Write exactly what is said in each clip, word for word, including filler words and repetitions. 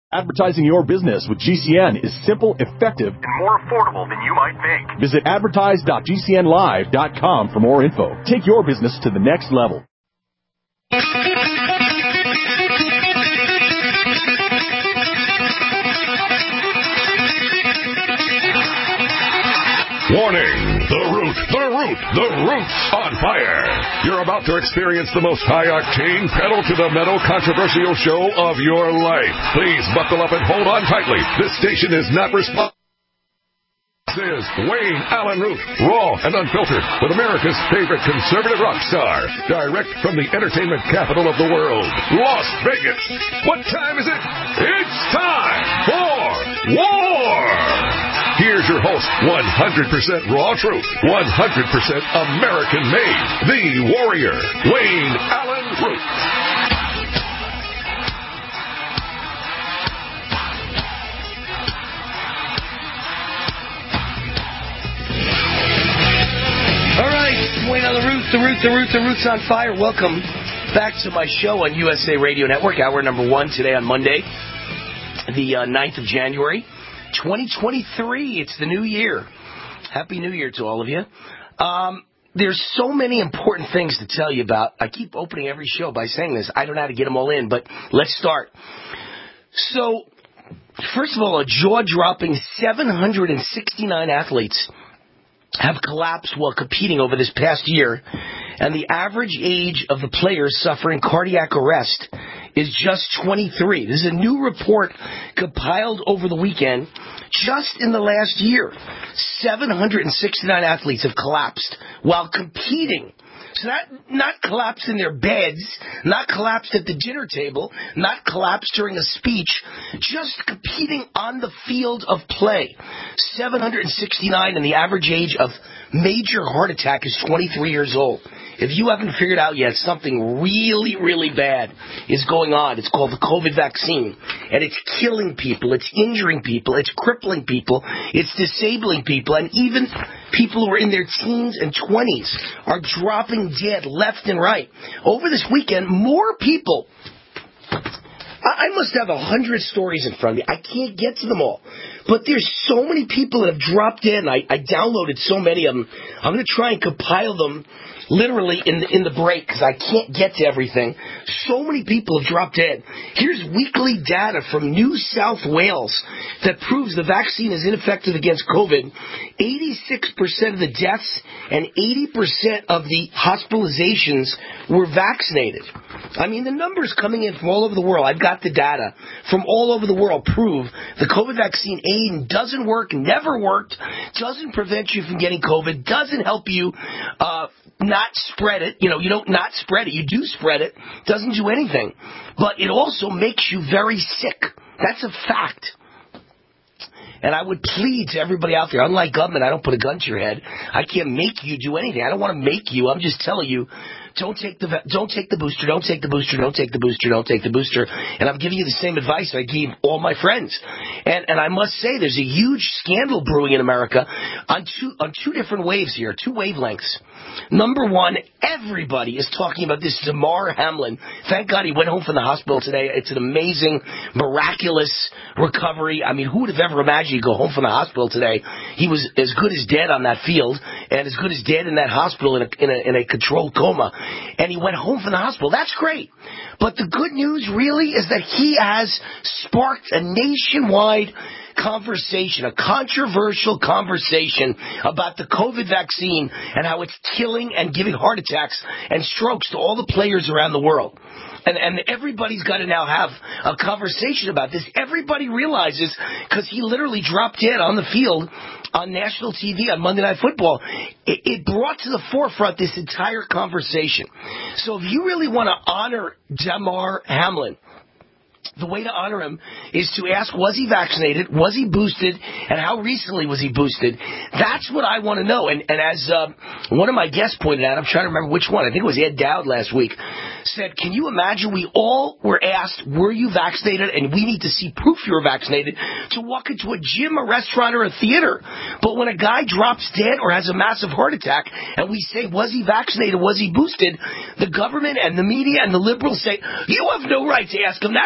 Advertising your business with G C N is simple, effective, and more affordable than you might think. Visit advertise dot g c n live dot com for more info. Take your business to the next level. Warning! The Root, the Root, the Root's on fire! You're about to experience the most high-octane, pedal-to-the-metal controversial show of your life. Please buckle up and hold on tightly. This station is not responsible. This is Wayne Allen Root, raw and unfiltered, with America's favorite conservative rock star, direct from the entertainment capital of the world, Las Vegas. What time is it? It's time for war! Here's your host, one hundred percent raw truth, one hundred percent American-made, the warrior, Wayne Allen Root. All right, Wayne Allen Root, the Root, the Root, the Root's on fire. Welcome back to my show on U S A Radio Network, hour number one today on Monday, the uh, ninth of January. twenty twenty-three, it's the new year. Happy New Year to all of you. Um, there's so many important things to tell you about. I keep opening every show by saying this. I don't know how to get them all in, but let's start. So, first of all, a jaw-dropping seven hundred sixty-nine athletes have collapsed while competing over this past year, and the average age of the players suffering cardiac arrest is just twenty-three. This is a new report compiled over the weekend. Just in the last year, seven hundred sixty-nine athletes have collapsed while competing. So not, not collapsed in their beds, not collapsed at the dinner table, not collapsed during a speech, just competing on the field of play. seven hundred sixty-nine, and the average age of major heart attack is twenty-three years old. If you haven't figured out yet, something really, really bad is going on. It's called the COVID vaccine, and it's killing people. It's injuring people. It's crippling people. It's disabling people, and even people who are in their teens and twenties are dropping dead left and right. Over this weekend, more people. I must have a hundred stories in front of me. I can't get to them all. But there's so many people that have dropped dead, and I, I downloaded so many of them. I'm going to try and compile them literally in the, in the break because I can't get to everything. So many people have dropped dead. Here's weekly data from New South Wales that proves the vaccine is ineffective against COVID. eighty-six percent of the deaths and eighty percent of the hospitalizations were vaccinated. I mean, the numbers coming in from all over the world, I've got the data from all over the world, prove the COVID vaccine, A, doesn't work, never worked, doesn't prevent you from getting COVID, doesn't help you uh, not spread it. You know, you don't not spread it. You do spread it. Doesn't do anything. But it also makes you very sick. That's a fact. And I would plead to everybody out there, unlike government, I don't put a gun to your head. I can't make you do anything. I don't want to make you. I'm just telling you, don't take the don't take the booster, don't take the booster, don't take the booster, don't take the booster. And I'm giving you the same advice I gave all my friends. And and I must say, there's a huge scandal brewing in America on two on two different waves here, two wavelengths. Number one, everybody is talking about this Damar Hamlin. Thank God he went home from the hospital today. It's an amazing, miraculous recovery. I mean, who would have ever imagined he'd go home from the hospital today? He was as good as dead on that field and as good as dead in that hospital in a, in a, in a controlled coma. And he went home from the hospital. That's great. But the good news really is that he has sparked a nationwide conversation, a controversial conversation about the COVID vaccine and how it's killing and giving heart attacks and strokes to all the players around the world. And, and everybody's got to now have a conversation about this. Everybody realizes, because he literally dropped dead on the field on national T V on Monday Night Football, it, it brought to the forefront this entire conversation. So if you really want to honor Damar Hamlin, the way to honor him is to ask, was he vaccinated, was he boosted, and how recently was he boosted? That's what I want to know. And, and as uh, one of my guests pointed out, I'm trying to remember which one, I think it was Ed Dowd last week, said, can you imagine we all were asked, were you vaccinated, and we need to see proof you were vaccinated to walk into a gym, a restaurant, or a theater. But when a guy drops dead or has a massive heart attack, and we say, was he vaccinated, was he boosted, the government and the media and the liberals say, you have no right to ask him that, that's his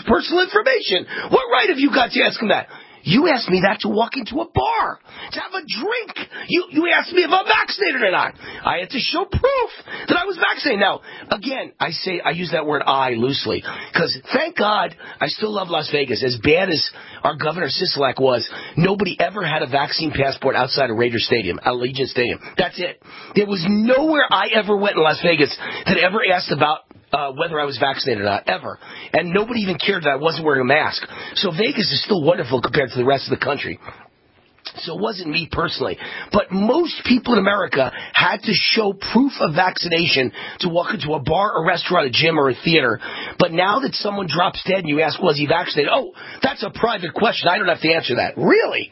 his personal information. What right have you got to ask him that? You asked me that to walk into a bar, to have a drink. You you asked me if I'm vaccinated or not. I had to show proof that I was vaccinated. Now, again, I say I use that word "I" loosely because, thank God, I still love Las Vegas. As bad as our Governor Sisolak was, nobody ever had a vaccine passport outside of Raider Stadium, Allegiant Stadium. That's it. There was nowhere I ever went in Las Vegas that ever asked about Uh, whether I was vaccinated or not, ever. And nobody even cared that I wasn't wearing a mask. So Vegas is still wonderful compared to the rest of the country. So it wasn't me personally. But most people in America had to show proof of vaccination to walk into a bar, a restaurant, a gym, or a theater. But now that someone drops dead and you ask, was he vaccinated? Oh, that's a private question. I don't have to answer that. Really?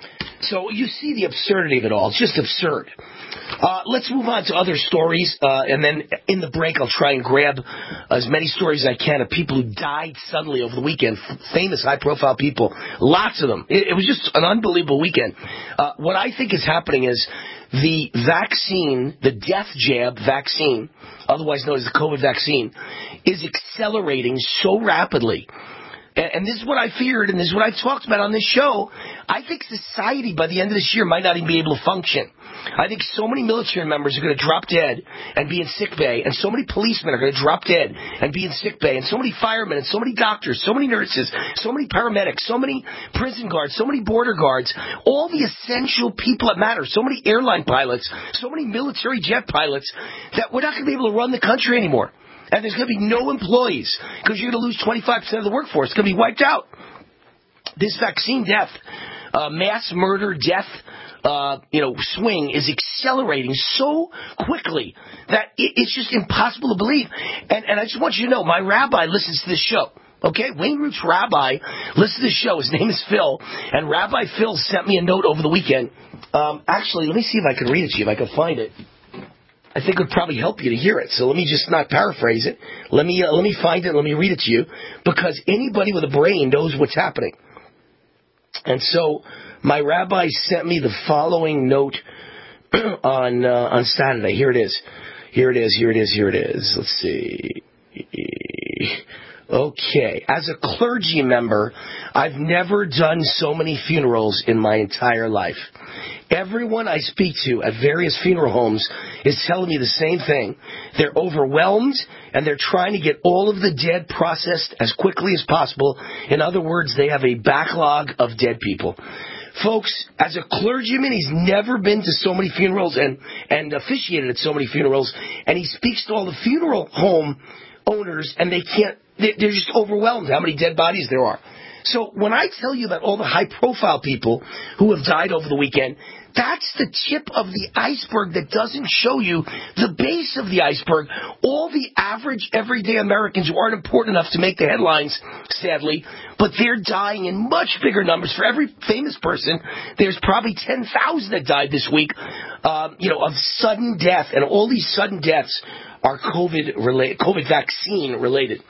So you see the absurdity of it all. It's just absurd. Uh, let's move on to other stories, uh, and then in the break I'll try and grab as many stories as I can of people who died suddenly over the weekend, F- famous high-profile people, lots of them. It, it was just an unbelievable weekend. Uh, what I think is happening is the vaccine, the death jab vaccine, otherwise known as the COVID vaccine, is accelerating so rapidly. And this is what I feared, and this is what I've talked about on this show. I think society, by the end of this year, might not even be able to function. I think so many military members are going to drop dead and be in sick bay, and so many policemen are going to drop dead and be in sick bay, and so many firemen, and so many doctors, so many nurses, so many paramedics, so many prison guards, so many border guards, all the essential people that matter, so many airline pilots, so many military jet pilots, that we're not going to be able to run the country anymore. And there's going to be no employees because you're going to lose twenty-five percent of the workforce. It's going to be wiped out. This vaccine death, uh, mass murder death, uh, you know, swing is accelerating so quickly that it, it's just impossible to believe. And, and I just want you to know, my rabbi listens to this show. Okay, Wayne Root's rabbi listens to this show. His name is Phil, and Rabbi Phil sent me a note over the weekend. Um, actually, let me see if I can read it to you, if I can find it. I think it would probably help you to hear it. So let me just not paraphrase it. Let me uh, let me find it. Let me read it to you, because anybody with a brain knows what's happening. And so my rabbi sent me the following note on uh, on Saturday. Here it is. Here it is. Here it is. Here it is. Let's see. Okay. As a clergy member, I've never done so many funerals in my entire life. Everyone I speak to at various funeral homes is telling me the same thing. They're overwhelmed, and they're trying to get all of the dead processed as quickly as possible. In other words, they have a backlog of dead people. Folks, as a clergyman, he's never been to so many funerals and, and officiated at so many funerals, and he speaks to all the funeral home owners, and they can't, they're just overwhelmed how many dead bodies there are. So when I tell you about all the high-profile people who have died over the weekend, that's the tip of the iceberg that doesn't show you the base of the iceberg. All the average, everyday Americans who aren't important enough to make the headlines, sadly, but they're dying in much bigger numbers. For every famous person, there's probably ten thousand that died this week, um, you know, of sudden death. And all these sudden deaths are COVID related, COVID vaccine related.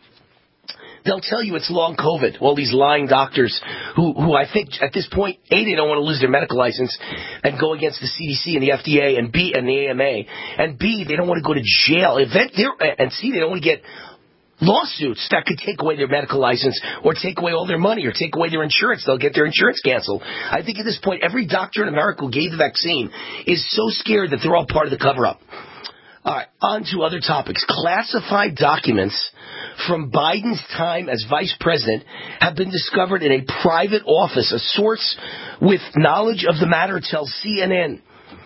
They'll tell you it's long COVID, all these lying doctors who, who I think at this point, A, they don't want to lose their medical license and go against the C D C and the F D A and B, and the A M A, and B, they don't want to go to jail, and C, they don't want to get lawsuits that could take away their medical license or take away all their money or take away their insurance. They'll get their insurance canceled. I think at this point, every doctor in America who gave the vaccine is so scared that they're all part of the cover-up. All right, on to other topics. Classified documents from Biden's time as vice president have been discovered in a private office. A source with knowledge of the matter tells C N N.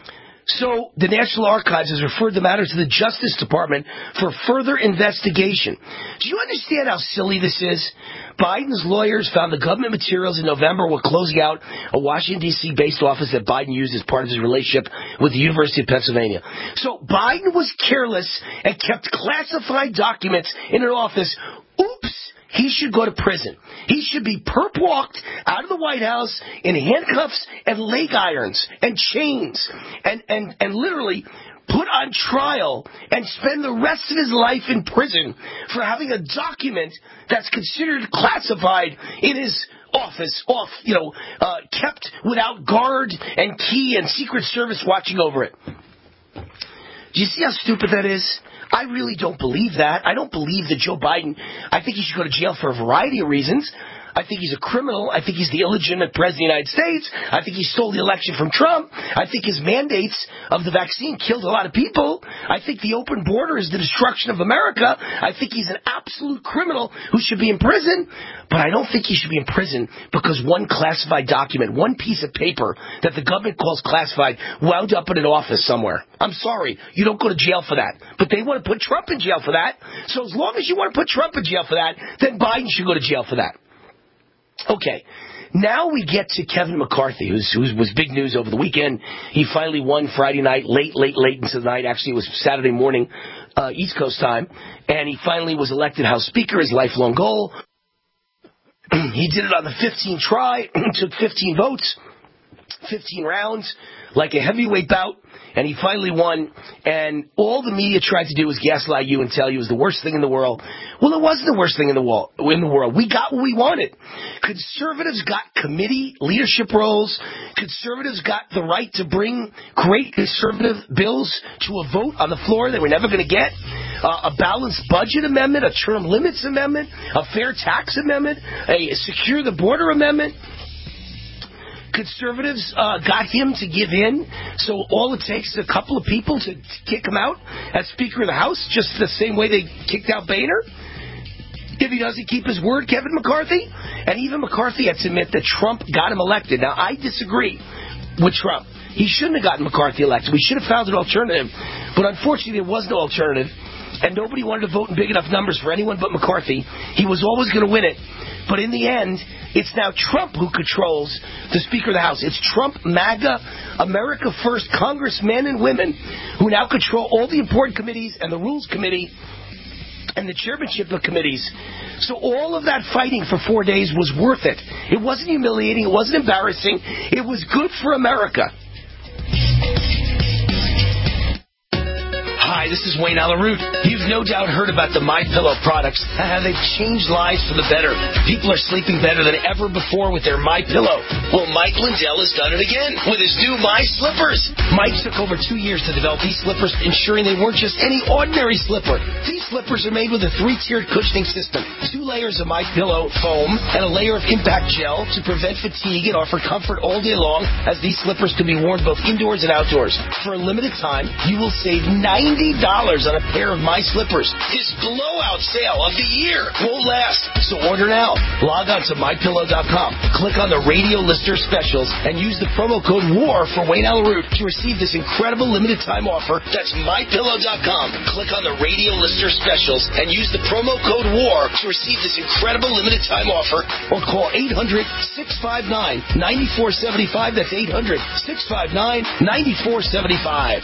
So the National Archives has referred the matter to the Justice Department for further investigation. Do you understand how silly this is? Biden's lawyers found the government materials in November while closing out a Washington, D C based office that Biden used as part of his relationship with the University of Pennsylvania. So Biden was careless and kept classified documents in an office. Oops! He should go to prison. He should be perp walked out of the White House in handcuffs and leg irons and chains and, and, and literally put on trial and spend the rest of his life in prison for having a document that's considered classified in his office, off, you know, uh, kept without guard and key and Secret Service watching over it. Do you see how stupid that is? I really don't believe that. I don't believe that Joe Biden, I think he should go to jail for a variety of reasons. I think he's a criminal. I think he's the illegitimate president of the United States. I think he stole the election from Trump. I think his mandates of the vaccine killed a lot of people. I think the open border is the destruction of America. I think he's an absolute criminal who should be in prison. But I don't think he should be in prison because one classified document, one piece of paper that the government calls classified, wound up in an office somewhere. I'm sorry. You don't go to jail for that. But they want to put Trump in jail for that. So as long as you want to put Trump in jail for that, then Biden should go to jail for that. Okay, now we get to Kevin McCarthy, who's, who was big news over the weekend. He finally won Friday night, late, late, late into the night. Actually, it was Saturday morning, uh, East Coast time. And he finally was elected House Speaker, his lifelong goal. He did it on the fifteenth try, took fifteen votes, fifteen rounds, like a heavyweight bout. And he finally won, and all the media tried to do was gaslight you and tell you it was the worst thing in the world. Well, it wasn't the worst thing in the world. In the world. We got what we wanted. Conservatives got committee leadership roles. Conservatives got the right to bring great conservative bills to a vote on the floor they were never going to get. Uh, a balanced budget amendment, a term limits amendment, a fair tax amendment, a secure the border amendment. Conservatives uh, got him to give in, so all it takes is a couple of people to, to kick him out as Speaker of the House, just the same way they kicked out Boehner. If he doesn't keep his word, Kevin McCarthy, and even McCarthy had to admit that Trump got him elected. Now, I disagree with Trump. He shouldn't have gotten McCarthy elected. We should have found an alternative, but unfortunately there was no alternative, and nobody wanted to vote in big enough numbers for anyone but McCarthy. He was always going to win it. But in the end, it's now Trump who controls the Speaker of the House. It's Trump, MAGA, America First congressmen and women who now control all the important committees and the Rules Committee and the chairmanship of committees. So all of that fighting for four days was worth it. It wasn't humiliating. It wasn't embarrassing. It was good for America. Hi, this is Wayne Allyn Root. You've no doubt heard about the MyPillow products and how they've changed lives for the better. People are sleeping better than ever before with their MyPillow. Well, Mike Lindell has done it again with his new My Slippers. Mike took over two years to develop these slippers, ensuring they weren't just any ordinary slipper. These slippers are made with a three-tiered cushioning system, two layers of MyPillow foam, and a layer of impact gel to prevent fatigue and offer comfort all day long, as these slippers can be worn both indoors and outdoors. For a limited time, you will save ninety dollars on a pair of My Slippers. This blowout sale of the year won't last, so order now. Log on to my pillow dot com, click on the radio lister specials, and use the promo code WAR for Wayne Allyn Root to receive this incredible limited time offer. That's my pillow dot com. Click on the radio lister specials and use the promo code WAR to receive this incredible limited time offer, or call eight hundred, six five nine, nine four seven five. That's eight hundred, six five nine, nine four seven five.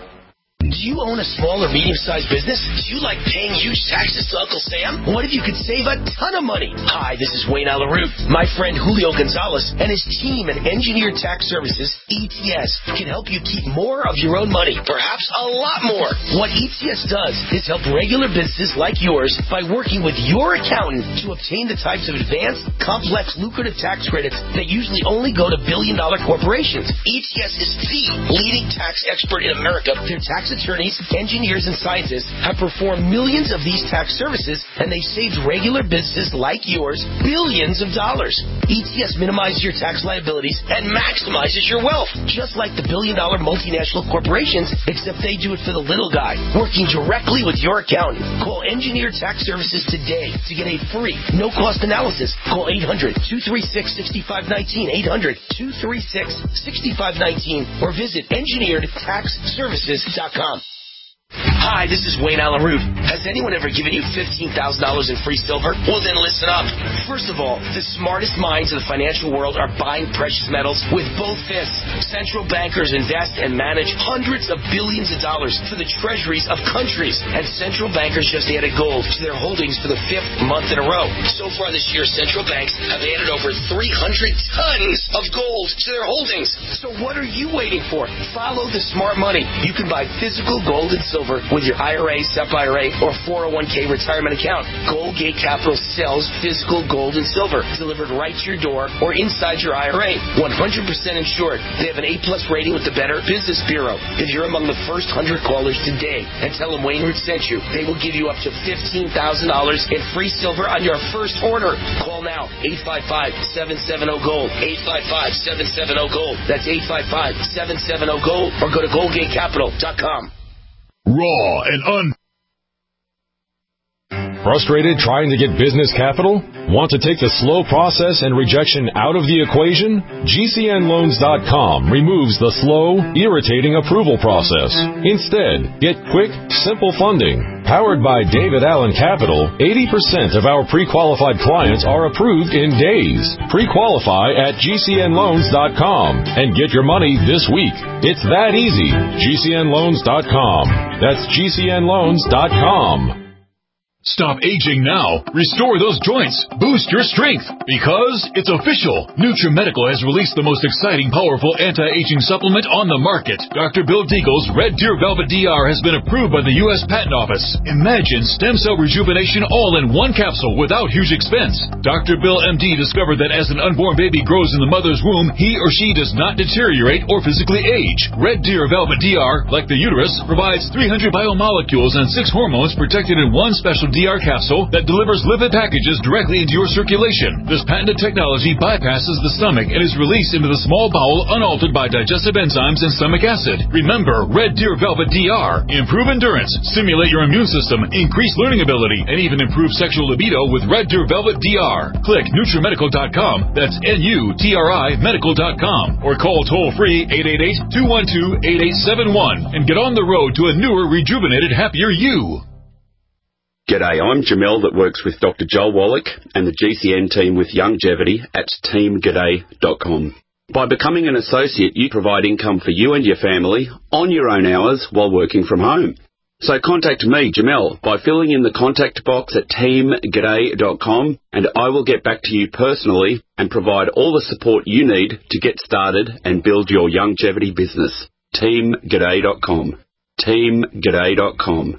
Do you own a small or medium-sized business? Do you like paying huge taxes to Uncle Sam? What if you could save a ton of money? Hi, this is Wayne Allyn Root. My friend Julio Gonzalez and his team at Engineered Tax Services, E T S, can help you keep more of your own money, perhaps a lot more. What E T S does is help regular businesses like yours by working with your accountant to obtain the types of advanced, complex, lucrative tax credits that usually only go to billion-dollar corporations. E T S is the leading tax expert in America. Their tax attorneys, engineers, and scientists have performed millions of these tax services, and they've saved regular businesses like yours billions of dollars. E T S minimizes your tax liabilities and maximizes your wealth, just like the billion-dollar multinational corporations, except they do it for the little guy, working directly with your accountant. Call Engineered Tax Services today to get a free, no-cost analysis. Call eight hundred, two three six, six five one nine, eight hundred, two three six, six five one nine, or visit engineered tax services dot com. Hi, this is Wayne Allyn Root. Has anyone ever given you fifteen thousand dollars in free silver? Well, then listen up. First of all, the smartest minds of the financial world are buying precious metals with both fists. Central bankers invest and manage hundreds of billions of dollars for the treasuries of countries. And central bankers just added gold to their holdings for the fifth month in a row. So far this year, central banks have added over three hundred tons of gold to their holdings. So what are you waiting for? Follow the smart money. You can buy physical gold and silver with your I R A, S E P I R A, or four oh one k retirement account. Goldgate Capital sells physical gold and silver delivered right to your door or inside your I R A. one hundred percent insured. They have an A-plus rating with the Better Business Bureau. If you're among the first one hundred callers today and tell them Wayne Root sent you, they will give you up to fifteen thousand dollars in free silver on your first order. Call now, eight five five, seven seven zero, GOLD, eight five five, seven seven zero, GOLD. That's eight five five, seven seven zero, GOLD, or go to goldgate capital dot com. Raw and un... Frustrated trying to get business capital? Want to take the slow process and rejection out of the equation? G C N loans dot com removes the slow, irritating approval process. Instead, get quick, simple funding. Powered by David Allen Capital, eighty percent of our pre-qualified clients are approved in days. Pre-qualify at G C N loans dot com and get your money this week. It's that easy. G C N loans dot com. That's G C N loans dot com. Stop aging now. Restore those joints. Boost your strength. Because it's official. NutriMedical has released the most exciting, powerful anti-aging supplement on the market. Doctor Bill Deagle's Red Deer Velvet D R has been approved by the U S Patent Office. Imagine stem cell rejuvenation all in one capsule without huge expense. Doctor Bill M D discovered that as an unborn baby grows in the mother's womb, he or she does not deteriorate or physically age. Red Deer Velvet D R, like the uterus, provides three hundred biomolecules and six hormones protected in one special D R capsule that delivers lipid packages directly into your circulation. This patented technology bypasses the stomach and is released into the small bowel unaltered by digestive enzymes and stomach acid. Remember, Red Deer Velvet D R. Improve endurance, stimulate your immune system, increase learning ability, and even improve sexual libido with Red Deer Velvet D R. Click Nutri Medical dot com. That's N U T R I Medical dot com. Or call toll-free eight eight eight, two one two, eight eight seven one and get on the road to a newer, rejuvenated, happier you. G'day, I'm Jamel that works with Doctor Joel Wallach and the G C N team with Longevity at team g'day dot com. By becoming an associate, you provide income for you and your family on your own hours while working from home. So contact me, Jamel, by filling in the contact box at team g'day dot com and I will get back to you personally and provide all the support you need to get started and build your longevity business. team g'day dot com. team g'day dot com.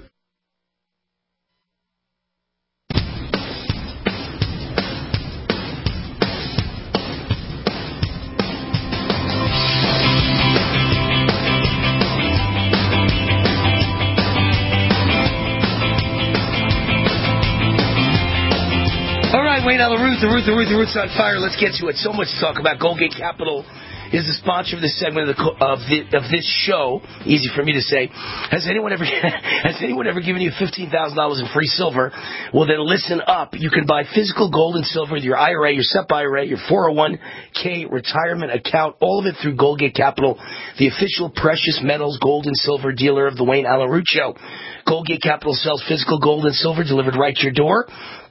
Wayne on the Root, the Root, the Root, the Root's on fire. Let's get to it. So much to talk about. Goldgate Capital is the sponsor of this segment of, the, of, the, of this show. Easy for me to say. Has anyone ever has anyone ever given you fifteen thousand dollars in free silver? Well, then listen up. You can buy physical gold and silver with your I R A, your S E P I R A, your four oh one k retirement account, all of it through Goldgate Capital, the official precious metals, gold and silver dealer of the Wayne Allen Root Show. Goldgate Capital sells physical gold and silver delivered right to your door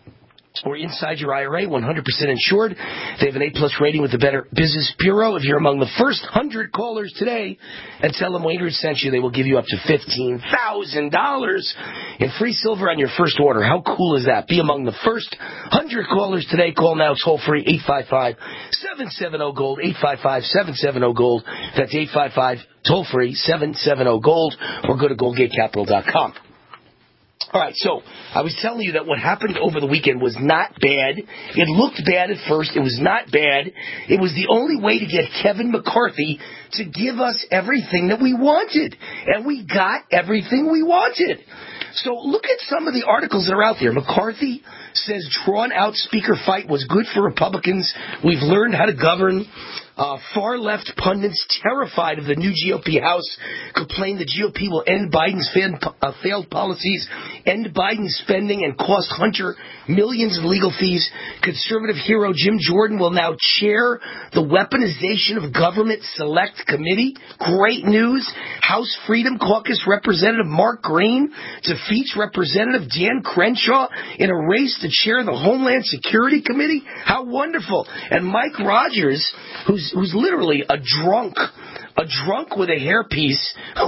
or inside your I R A, one hundred percent insured. They have an A-plus rating with the Better Business Bureau. If you're among the first one hundred callers today and tell them Wayne Root sent you, they will give you up to fifteen thousand dollars in free silver on your first order. How cool is that? Be among the first one hundred callers today. Call now toll-free, eight five five, seven seven zero, GOLD, eight five five, seven seven zero, GOLD. That's eight five five, toll-free, seven seven zero, GOLD, or go to goldgate capital dot com. All right, so I was telling you that what happened over the weekend was not bad. It looked bad at first. It was not bad. It was the only way to get Kevin McCarthy to give us everything that we wanted. And we got everything we wanted. So look at some of the articles that are out there. McCarthy says drawn-out speaker fight was good for Republicans. We've learned how to govern. Uh, far-left pundits terrified of the new G O P House complain the G O P will end Biden's fan, uh, failed policies, end Biden's spending, and cost Hunter millions in legal fees. Conservative hero Jim Jordan will now chair the Weaponization of Government Select Committee. Great news. House Freedom Caucus Representative Mark Green defeats Representative Dan Crenshaw in a race to chair the Homeland Security Committee. How wonderful. And Mike Rogers, who's who's literally a drunk, a drunk with a hairpiece,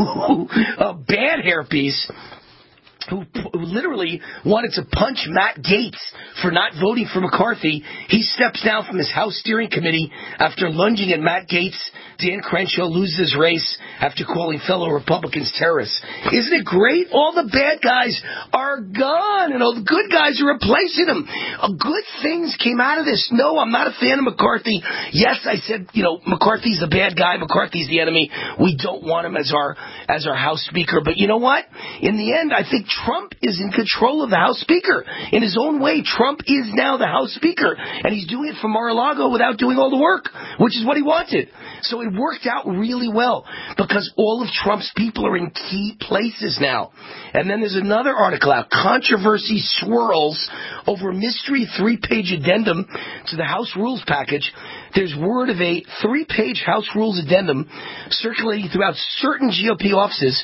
a bad hairpiece, who, who literally wanted to punch Matt Gaetz for not voting for McCarthy. He steps down from his House Steering Committee after lunging at Matt Gaetz Dan Crenshaw loses his race after calling fellow Republicans terrorists. Isn't it great? All the bad guys are gone, and all the good guys are replacing them. Uh, good things came out of this. No, I'm not a fan of McCarthy. Yes, I said, you know, McCarthy's the bad guy. McCarthy's the enemy. We don't want him as our as our House Speaker. But you know what? In the end, I think Trump is in control of the House Speaker. In his own way, Trump is now the House Speaker, and he's doing it from Mar-a-Lago without doing all the work, which is what he wanted. So it worked out really well because all of Trump's people are in key places now. And then there's another article out, Controversy Swirls over mystery three-page addendum to the House Rules package. There's word of a three-page House Rules addendum circulating throughout certain G O P offices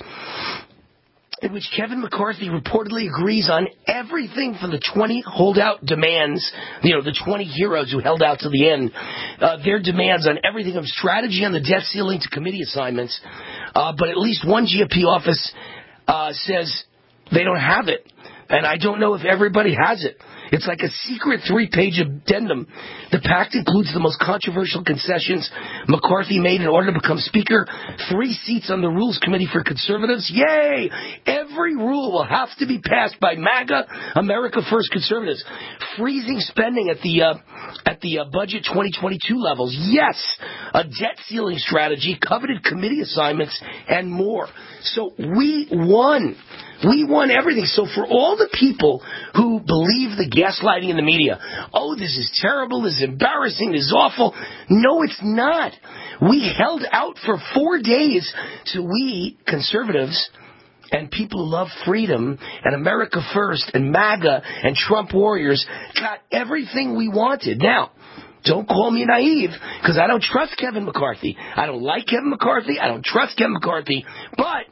in which Kevin McCarthy reportedly agrees on everything from the twenty holdout demands, you know, the twenty heroes who held out to the end, uh, their demands on everything from strategy on the debt ceiling to committee assignments. Uh, but at least one G O P office uh, says they don't have it. And I don't know if everybody has it. It's like a secret three-page addendum. The pact includes the most controversial concessions McCarthy made in order to become Speaker. Three seats on the Rules Committee for conservatives. Yay! Every rule will have to be passed by MAGA, America First conservatives. Freezing spending at the uh, at the uh, budget twenty twenty-two levels. Yes! A debt ceiling strategy, coveted committee assignments, and more. So we won. We won everything. So for all the people who believe the gaslighting in the media, oh, this is terrible, this is embarrassing, this is awful. No, it's not. We held out for four days to we conservatives and people who love freedom and America First and MAGA and Trump warriors got everything we wanted. Now, don't call me naive, because I don't trust Kevin McCarthy. I don't like Kevin McCarthy. I don't trust Kevin McCarthy. But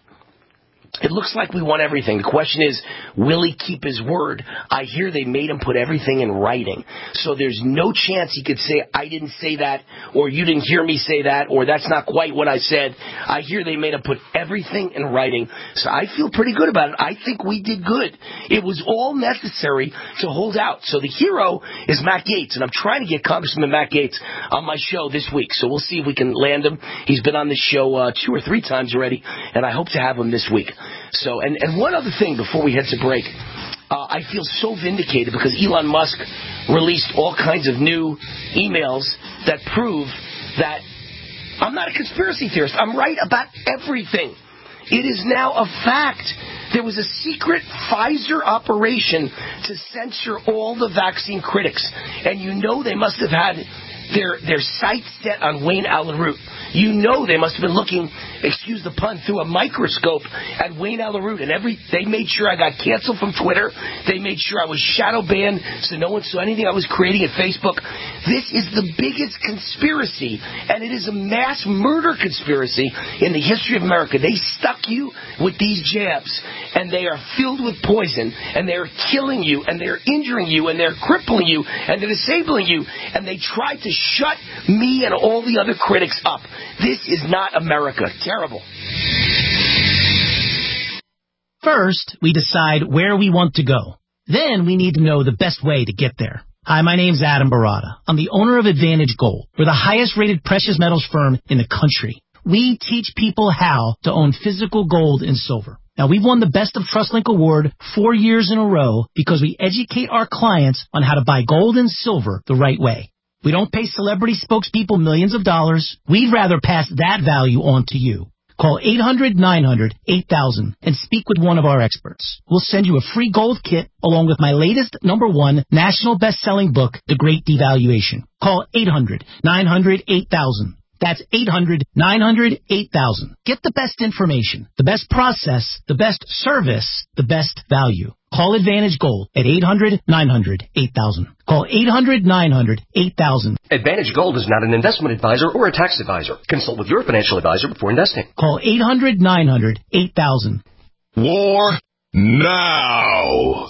it looks like we won everything. The question is, will he keep his word? I hear they made him put everything in writing. So there's no chance he could say, I didn't say that, or you didn't hear me say that, or that's not quite what I said. I hear they made him put everything in writing. So I feel pretty good about it. I think we did good. It was all necessary to hold out. So the hero is Matt Gaetz, and I'm trying to get Congressman Matt Gaetz on my show this week. So we'll see if we can land him. He's been on this show uh, two or three times already, and I hope to have him this week. So, and, and one other thing before we head to break, uh, I feel so vindicated because Elon Musk released all kinds of new emails that prove that I'm not a conspiracy theorist. I'm right about everything. It is now a fact. There was a secret Pfizer operation to censor all the vaccine critics. And you know they must have had their their sights set on Wayne Allyn Root. You know they must have been looking, excuse the pun, through a microscope at Wayne Allyn Root. And every they made sure I got canceled from Twitter. They made sure I was shadow banned so no one saw anything I was creating at Facebook. This is the biggest conspiracy, and it is a mass murder conspiracy in the history of America. They stuck you with these jabs, and they are filled with poison, and they are killing you, and they are injuring you, and they're crippling you, and they're disabling you, and they tried to shut me and all the other critics up. This is not America. Terrible. First, we decide where we want to go. Then we need to know the best way to get there. Hi, my name's Adam Barada. I'm the owner of Advantage Gold. We're the highest-rated precious metals firm in the country. We teach people how to own physical gold and silver. Now, we've won the Best of TrustLink Award four years in a row because we educate our clients on how to buy gold and silver the right way. We don't pay celebrity spokespeople millions of dollars. We'd rather pass that value on to you. Call eight hundred nine hundred eight thousand and speak with one of our experts. We'll send you a free gold kit along with my latest number one national best-selling book, The Great Devaluation. Call eight hundred nine hundred eight thousand. That's eight hundred nine hundred eight thousand. Get the best information, the best process, the best service, the best value. Call Advantage Gold at eight hundred nine hundred eight thousand. Call eight hundred nine hundred eight thousand. Advantage Gold is not an investment advisor or a tax advisor. Consult with your financial advisor before investing. Call eight hundred nine hundred eight thousand. War now.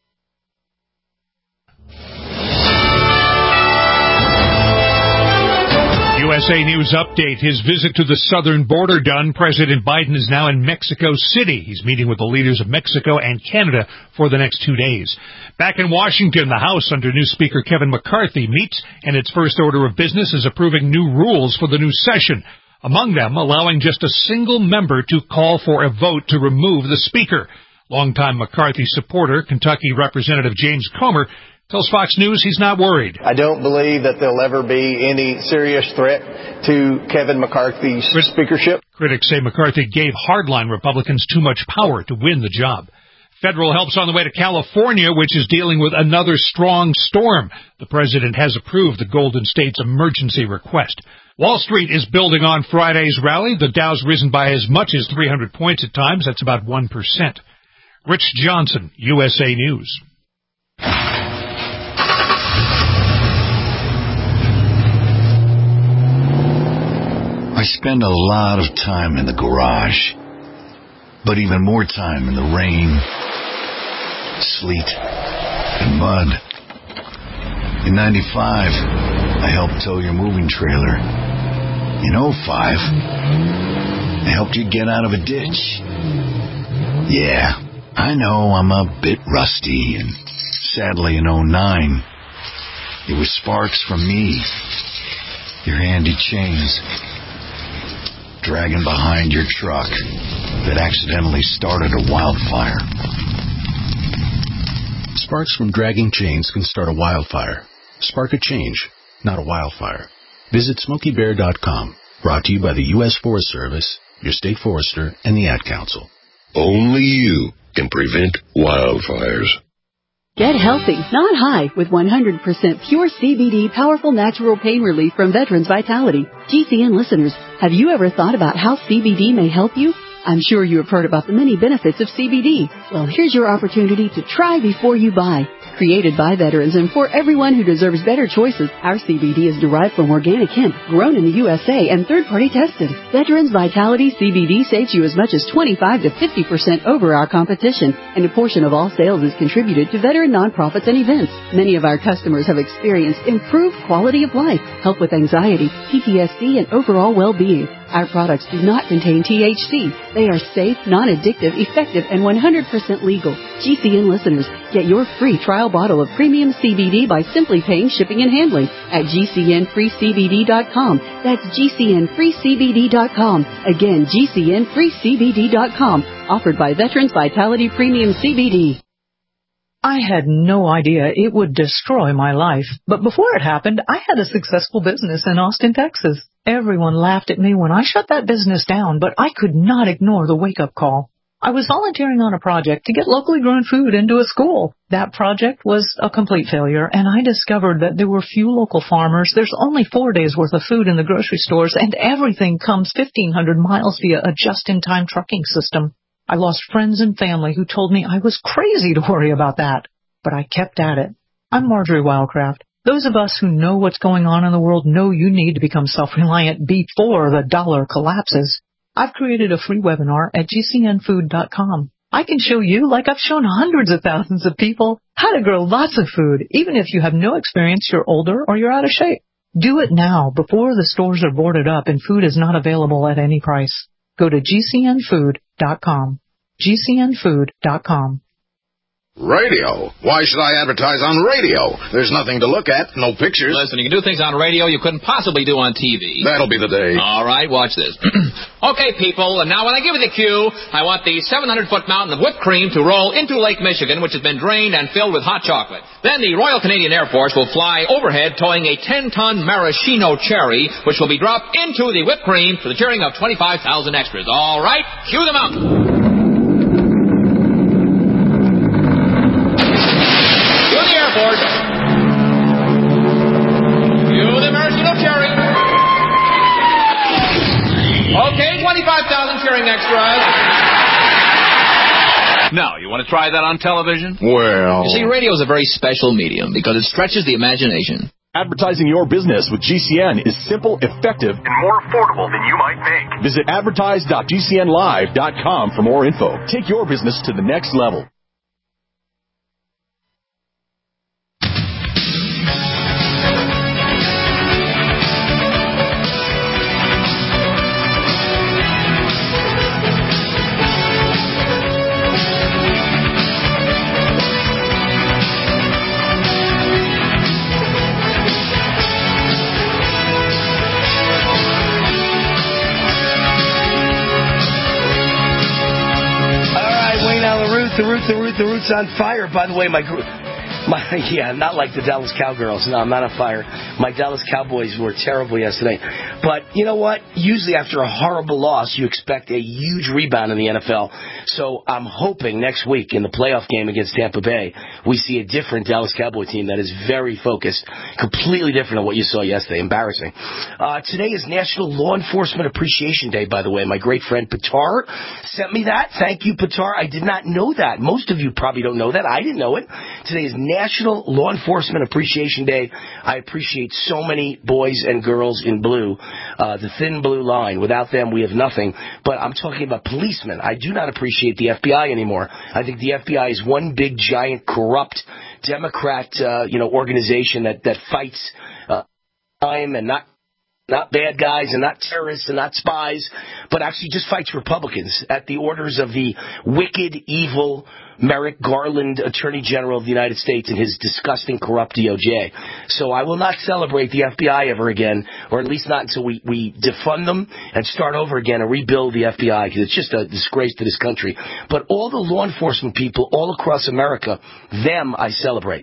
U S A News Update. His visit to the southern border done. President Biden is now in Mexico City. He's meeting with the leaders of Mexico and Canada for the next two days. Back in Washington, the House, under new Speaker Kevin McCarthy, meets, and its first order of business is approving new rules for the new session. among them allowing just a single member to call for a vote to remove the Speaker. Longtime McCarthy supporter, Kentucky Representative James Comer, tells Fox News he's not worried. I don't believe that there'll ever be any serious threat to Kevin McCarthy's Crit- speakership. Critics say McCarthy gave hardline Republicans too much power to win the job. Federal help's on the way to California, which is dealing with another strong storm. The president has approved the Golden State's emergency request. Wall Street is building on Friday's rally. The Dow's risen by as much as three hundred points at times. That's about one percent. Rich Johnson, U S A News. I spend a lot of time in the garage, but even more time in the rain, sleet, and mud. In ninety-five, I helped tow your moving trailer. In oh five, I helped you get out of a ditch. Yeah, I know I'm a bit rusty, and sadly in oh nine, it was sparks from me, your handy chains, dragging behind your truck that accidentally started a wildfire. Sparks from dragging chains can start a wildfire. Spark a change, not a wildfire. Visit Smokey Bear dot com. Brought to you by the U S Forest Service, your state forester, and the Ad Council. Only you can prevent wildfires. Get healthy, not high, with one hundred percent pure C B D powerful natural pain relief from Veterans Vitality. G C N listeners, have you ever thought about how C B D may help you? I'm sure you have heard about the many benefits of C B D. Well, here's your opportunity to try before you buy. Created by veterans and for everyone who deserves better choices, our C B D is derived from organic hemp, grown in the U S A and third-party tested. Veterans Vitality C B D saves you as much as twenty-five to fifty percent over our competition, and a portion of all sales is contributed to veteran nonprofits and events. Many of our customers have experienced improved quality of life, help with anxiety, P T S D, and overall well-being. Our products do not contain T H C. They are safe, non-addictive, effective, and one hundred percent legal. G C N listeners, get your free trial bottle of premium C B D by simply paying shipping and handling at G C N free C B D dot com. That's G C N free C B D dot com. Again, G C N free C B D dot com. Offered by Veterans Vitality Premium C B D. I had no idea it would destroy my life. But before it happened, I had a successful business in Austin, Texas. Everyone laughed at me when I shut that business down, but I could not ignore the wake-up call. I was volunteering on a project to get locally grown food into a school. That project was a complete failure, and I discovered that there were few local farmers. There's only four days' worth of food in the grocery stores, and everything comes fifteen hundred miles via a just-in-time trucking system. I lost friends and family who told me I was crazy to worry about that, but I kept at it. I'm Marjorie Wildcraft. Those of us who know what's going on in the world know you need to become self-reliant before the dollar collapses. I've created a free webinar at G C N food dot com. I can show you, like I've shown hundreds of thousands of people, how to grow lots of food, even if you have no experience, you're older, or you're out of shape. Do it now, before the stores are boarded up and food is not available at any price. Go to G C N food dot com. G C N food dot com. Radio? Why should I advertise on radio? There's nothing to look at, no pictures. Listen, you can do things on radio you couldn't possibly do on T V. That'll be the day. All right, watch this. Okay, people, and now when I give you the cue, I want the seven hundred foot mountain of whipped cream to roll into Lake Michigan, which has been drained and filled with hot chocolate. Then the Royal Canadian Air Force will fly overhead towing a ten ton maraschino cherry, which will be dropped into the whipped cream for the cheering of twenty-five thousand extras. All right, cue the mountain. Okay, twenty-five thousand cheering extras. Now, you want to try that on television? Well... You see, radio is a very special medium because it stretches the imagination. Advertising your business with G C N is simple, effective, and more affordable than you might think. Visit advertise dot G C N live dot com for more info. Take your business to the next level. the root, the root, the root's on fire. By the way, my group. My, yeah, not like the Dallas Cowgirls. No, I'm not on fire. My Dallas Cowboys were terrible yesterday. But you know what? Usually after a horrible loss, you expect a huge rebound in the N F L. So I'm hoping next week in the playoff game against Tampa Bay, we see a different Dallas Cowboy team that is very focused, completely different than what you saw yesterday. Embarrassing. Uh, today is National Law Enforcement Appreciation Day, by the way. My great friend Pitar sent me that. Thank you, Pitar. I did not know that. Most of you probably don't know that. I didn't know it. Today is National Law Enforcement Appreciation Day. I appreciate so many boys and girls in blue, uh, the thin blue line. Without them, we have nothing. But I'm talking about policemen. I do not appreciate the F B I anymore. I think the F B I is one big, giant, corrupt Democrat, uh, you know, organization that that fights uh, crime and not. Not bad guys and not terrorists and not spies, but actually just fights Republicans at the orders of the wicked, evil Merrick Garland, Attorney General of the United States, and his disgusting, corrupt D O J. So I will not celebrate the F B I ever again, or at least not until we, we defund them and start over again and rebuild the F B I, because it's just a disgrace to this country. But all the law enforcement people all across America, them I celebrate.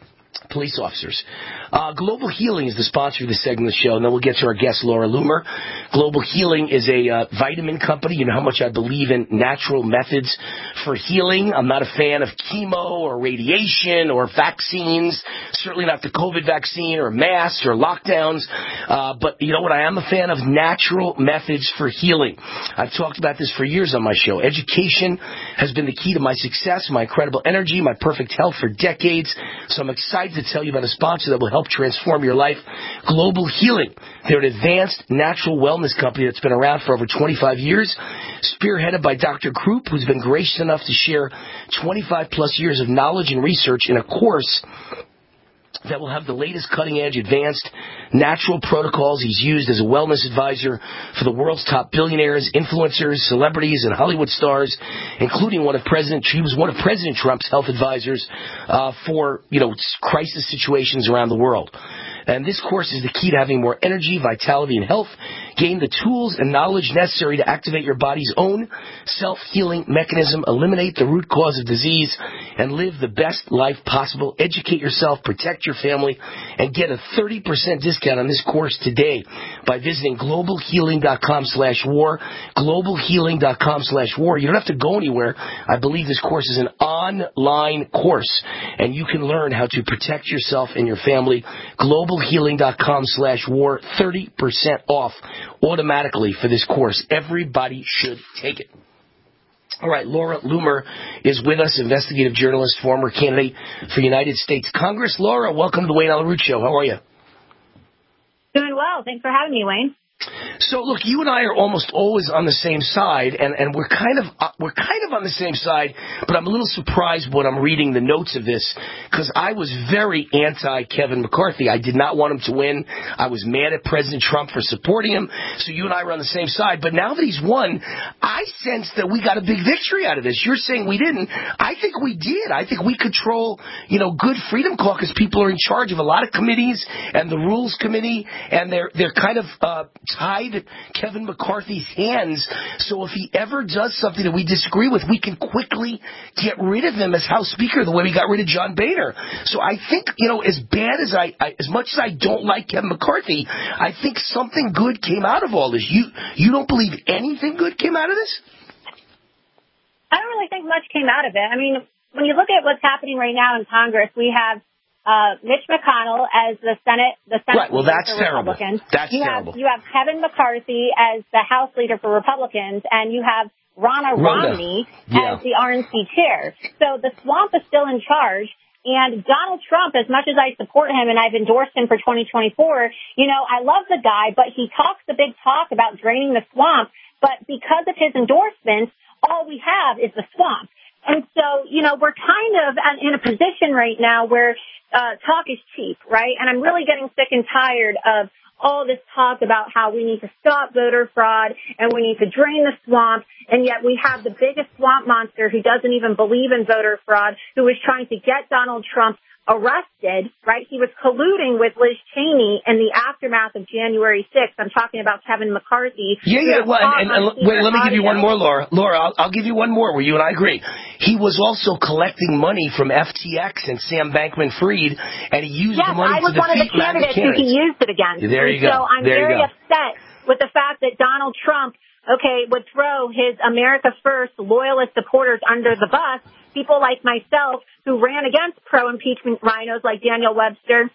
Police officers. Uh, Global Healing is the sponsor of this segment of the show, and then we'll get to our guest, Laura Loomer. Global Healing is a uh, vitamin company. You know how much I believe in natural methods for healing. I'm not a fan of chemo or radiation or vaccines, certainly not the COVID vaccine or masks or lockdowns. Uh, but you know what? I am a fan of natural methods for healing. I've talked about this for years on my show. Education has been the key to my success, my incredible energy, my perfect health for decades. So I'm excited to tell you about a sponsor that will help transform your life, Global Healing. They're an advanced natural wellness company that's been around for over twenty-five years, spearheaded by Doctor Krupp, who's been gracious enough to share twenty-five plus years of knowledge and research in a course that will have the latest cutting-edge advanced natural protocols. He's used as a wellness advisor for the world's top billionaires, influencers, celebrities, and Hollywood stars, including one of President, he was one of President Trump's health advisors uh, for, you know, crisis situations around the world. And this course is the key to having more energy, vitality, and health. Gain the tools and knowledge necessary to activate your body's own self-healing mechanism, eliminate the root cause of disease, and live the best life possible. Educate yourself, protect your family, and get a thirty percent discount on this course today by visiting globalhealing.com slash war, globalhealing.com slash war. You don't have to go anywhere. I believe this course is an online course, and you can learn how to protect yourself and your family. globalhealing.com slash war, thirty percent off automatically for this course. Everybody should take it. All right, Laura Loomer is with us, investigative journalist, former candidate for United States Congress. Laura, welcome to the Wayne Allyn Root Show. How are you? Doing well. Thanks for having me, Wayne. So, look, you and I are almost always on the same side, and, and we're kind of uh, we're kind of on the same side, but I'm a little surprised when I'm reading the notes of this, because I was very anti-Kevin McCarthy. I did not want him to win. I was mad at President Trump for supporting him, so you and I were on the same side. But now that he's won, I sense that we got a big victory out of this. You're saying we didn't. I think we did. I think we control, you know, good Freedom Caucus people are in charge of a lot of committees and the Rules Committee, and they're, they're kind of uh, tied Kevin McCarthy's hands, so if he ever does something that we disagree with, we can quickly get rid of him as House Speaker the way we got rid of John Boehner. So I think, you know, as bad as I, I as much as I don't like Kevin McCarthy, I think something good came out of all this. You you don't believe anything good came out of this? I don't really think much came out of it. I mean, when you look at what's happening right now in Congress, we have Uh, Mitch McConnell as the Senate, the Senate right. Well, leader that's for terrible. Republicans. That's you terrible. Have, you have Kevin McCarthy as the House leader for Republicans, and you have Ronna Rhonda. Romney Yeah. as the R N C chair. So the swamp is still in charge. And Donald Trump, as much as I support him and I've endorsed him for twenty twenty-four, you know, I love the guy, but he talks the big talk about draining the swamp. But because of his endorsements, all we have is the swamp. And so, you know, we're kind of in a position right now where uh, talk is cheap, right? And I'm really getting sick and tired of all this talk about how we need to stop voter fraud and we need to drain the swamp. And yet we have the biggest swamp monster who doesn't even believe in voter fraud, who is trying to get Donald Trump arrested, right? He was colluding with Liz Cheney in the aftermath of January sixth. I'm talking about Kevin McCarthy. Yeah, yeah. Well, and, and, and wait, let me give you one more, Laura. Laura, I'll, I'll give you one more where you and I agree. He was also collecting money from F T X and Sam Bankman-Fried, and he used yes, the money I was to one of the defeat MAGA candidates who he used it against. There you and go. So I'm there very you go. upset with the fact that Donald Trump, okay, would throw his America First loyalist supporters under the bus. People like myself who ran against pro-impeachment rhinos like Daniel Webster,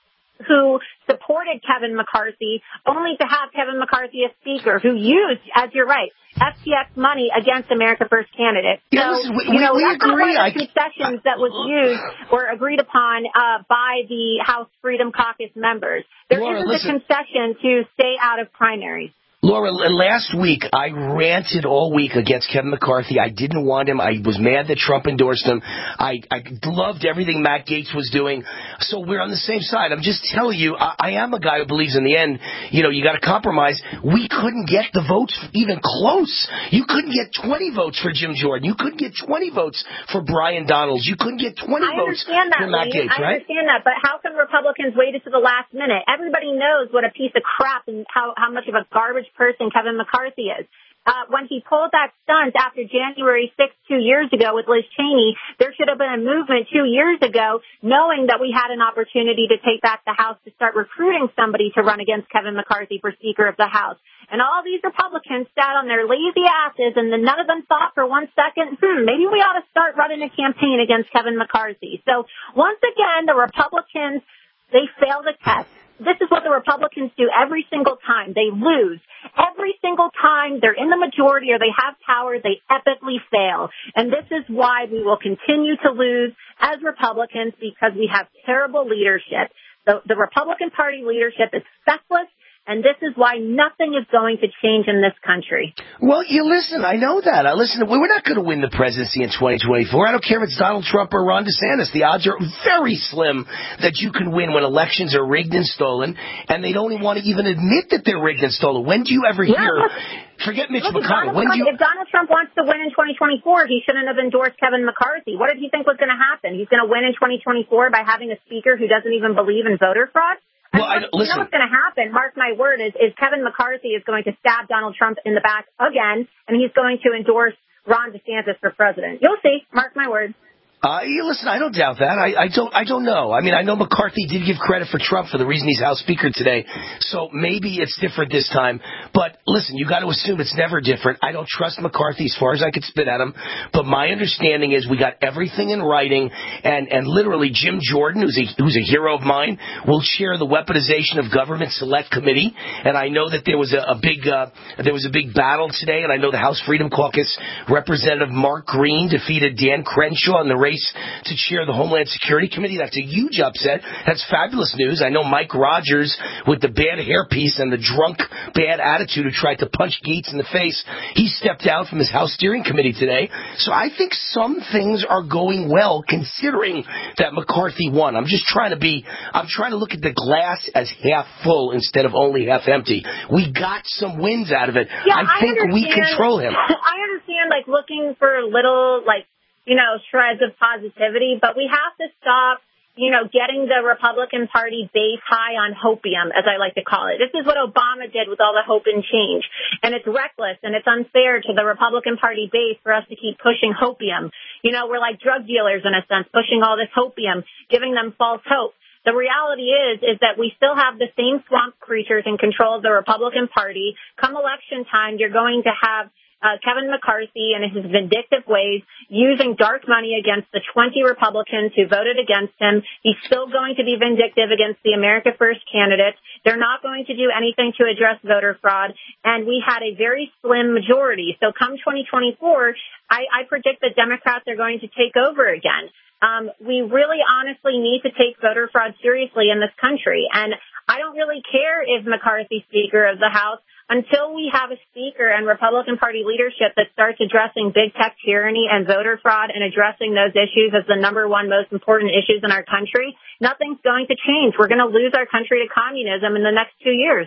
who supported Kevin McCarthy, only to have Kevin McCarthy as speaker, who used, as you're right, F T X money against America First candidates. Yeah, so, listen, we, you know, we that's agree. not one of the concessions that was used or agreed upon uh, by the House Freedom Caucus members. There Laura, isn't listen. a concession to stay out of primaries. Laura, last week I ranted all week against Kevin McCarthy. I didn't want him. I was mad that Trump endorsed him. I, I loved everything Matt Gaetz was doing. So we're on the same side. I'm just telling you, I, I am a guy who believes in the end, you know, you got to compromise. We couldn't get the votes even close. You couldn't get twenty votes for Jim Jordan. You couldn't get twenty votes for Brian Donalds. You couldn't get twenty I votes understand that, for Matt Lee. Gaetz, I right? understand that, but how come Republicans waited to the last minute? Everybody knows what a piece of crap and how, how much of a garbage person Kevin McCarthy is. Uh, when he pulled that stunt after January sixth two years ago with Liz Cheney, there should have been a movement two years ago, knowing that we had an opportunity to take back the House, to start recruiting somebody to run against Kevin McCarthy for Speaker of the House. And all these Republicans sat on their lazy asses, and then none of them thought for one second, hmm, maybe we ought to start running a campaign against Kevin McCarthy. So once again, the Republicans, they fail the test. This is what the Republicans do every single time. They lose. Every single time they're in the majority or they have power, they epically fail. And this is why we will continue to lose as Republicans, because we have terrible leadership. The, the Republican Party leadership is feckless, and this is why nothing is going to change in this country. Well, you listen, I know that. I listen, we're not going to win the presidency in twenty twenty-four. I don't care if it's Donald Trump or Ron DeSantis. The odds are very slim that you can win when elections are rigged and stolen, and they don't even want to even admit that they're rigged and stolen. When do you ever hear... Yeah, Forget Mitch look, McConnell. When Trump, do you... If Donald Trump wants to win in twenty twenty-four, he shouldn't have endorsed Kevin McCarthy. What did he think was going to happen? He's going to win in twenty twenty-four by having a speaker who doesn't even believe in voter fraud? Well, I I, mean, listen. You know what's going to happen, mark my word, is, is Kevin McCarthy is going to stab Donald Trump in the back again, and he's going to endorse Ron DeSantis for president. You'll see. Mark my words. Uh, yeah, listen, I don't doubt that. I, I don't. I don't know. I mean, I know McCarthy did give credit for Trump for the reason he's House Speaker today. So maybe it's different this time. But listen, you got to assume it's never different. I don't trust McCarthy as far as I could spit at him. But my understanding is we got everything in writing, and and literally Jim Jordan, who's a who's a hero of mine, will chair the Weaponization of Government Select Committee. And I know that there was a, a big uh, there was a big battle today, and I know the House Freedom Caucus Representative Mark Green defeated Dan Crenshaw in the race to chair the Homeland Security Committee. That's a huge upset. That's fabulous news. I know Mike Rogers, with the bad hairpiece and the drunk bad attitude who tried to punch Gaetz in the face, he stepped down from his House Steering Committee today. So I think some things are going well, considering that McCarthy won. I'm just trying to be, I'm trying to look at the glass as half full instead of only half empty. We got some wins out of it. Yeah, I think I we control him. I understand, like, looking for little, like, you know, shreds of positivity, but we have to stop, you know, getting the Republican Party base high on hopium, as I like to call it. This is what Obama did with all the hope and change. And it's reckless and it's unfair to the Republican Party base for us to keep pushing hopium. You know, we're like drug dealers in a sense, pushing all this hopium, giving them false hope. The reality is, is that we still have the same swamp creatures in control of the Republican Party. Come election time, you're going to have Uh, Kevin McCarthy and his vindictive ways using dark money against the twenty Republicans who voted against him. He's still going to be vindictive against the America First candidates. They're not going to do anything to address voter fraud. And we had a very slim majority. So come twenty twenty-four, I, I predict that Democrats are going to take over again. Um, we really honestly need to take voter fraud seriously in this country. And I don't really care if McCarthy's Speaker of the House, until we have a speaker and Republican Party leadership that starts addressing big tech tyranny and voter fraud and addressing those issues as the number one most important issues in our country, nothing's going to change. We're going to lose our country to communism in the next two years.